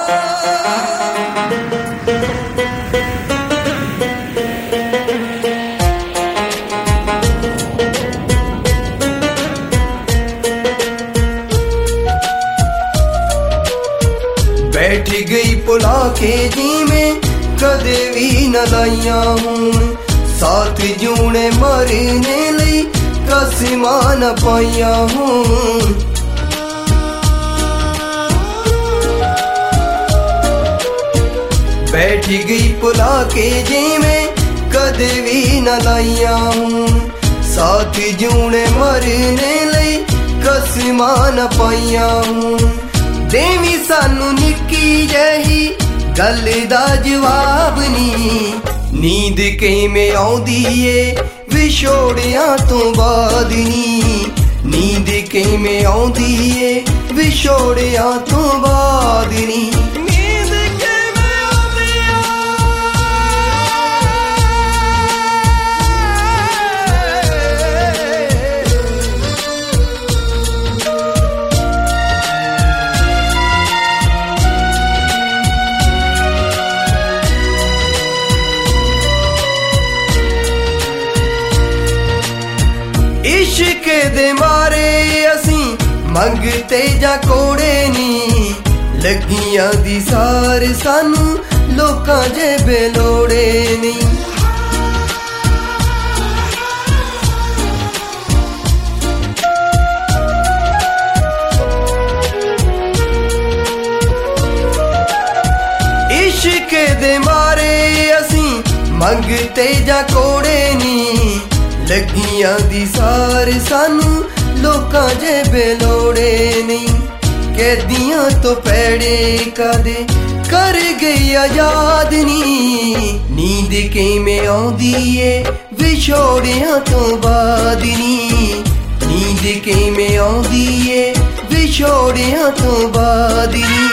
बैठ गई पुला के जी में कदे भी न लाइया हूं साथ जूने मरने लई कसमां न पाइया हूं बैठ गई पुला के जी में कदे भी न लाइया हूं साथ जूने मरने लई कसमां न पाइया हूं देवी सानू निक्की जही गल दा जवाब नी नींद किवें आउंदी ए विछोड़ियां तो बाद नी नींद किवें आउंदी ए विछोड़ियां तो बाद नी इश्क दे मारे असी मंगते जा कोड़े नी लगियां दी सार सानू लोकां जे बेलोड़े नी इश्क दे मारे असी मंगते जा कोड़े नी लगियां दी सार सानू लोकां जे बेलोड़े नहीं कैदियां तो पैड़े कदे कर गई आजाद नी नींद किवें आउंदी ए विछोड़ियां तो बाद नी नींद किवें आउंदी ए विछोड़ियां तो बाद नी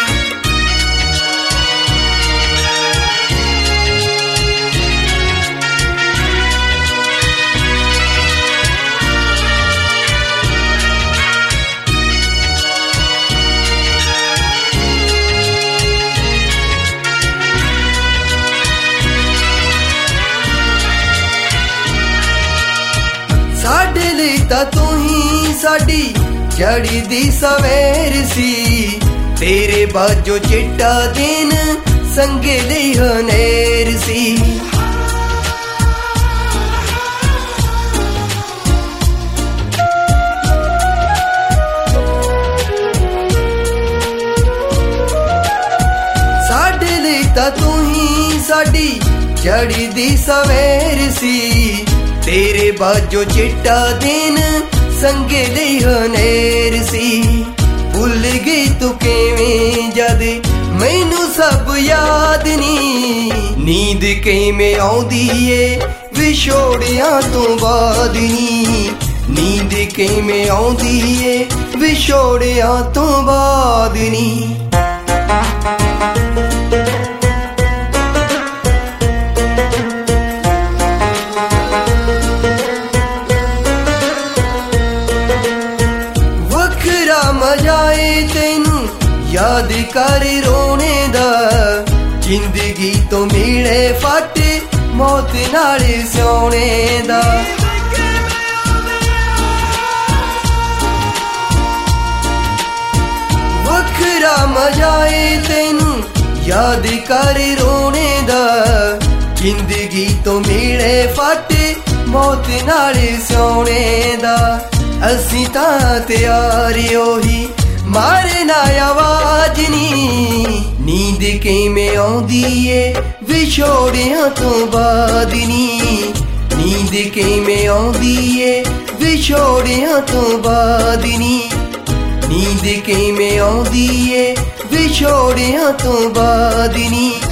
साडे लई तां तू ही साडी जड़ी दी सवेर सी तेरे बाजो चिट्टा दिन संगे लई हनेर सी साडे लई तां तू ही साडी जड़ी दी सवेर सी तेरे बाजो चिट्टा दिन संगे लई हनेर सी भुल गई तू किवें जद मैनू सब याद नी नींद किवें आउंदी ए विछोड़ियां तो बाद नी नींद किवें आउंदी ए विछोड़ियां तो बाद नी मजाए तेनू याद कर रोने दा जिंदगी तो मिले फट मौत नाल सोने दा वखरा मजाए तेनू याद कर रोने दा जिंदगी तो मिले फट मौत नाल सोने दा असी तां तैयार ओही मारना आवाज नी नींद किवें आउंदी ए विछोड़ियां तो बाद नी नींद किवें आउंदी ए विछोड़ियां तो बाद नी नींद किवें आउंदी ए विछोड़ियां तो बाद नी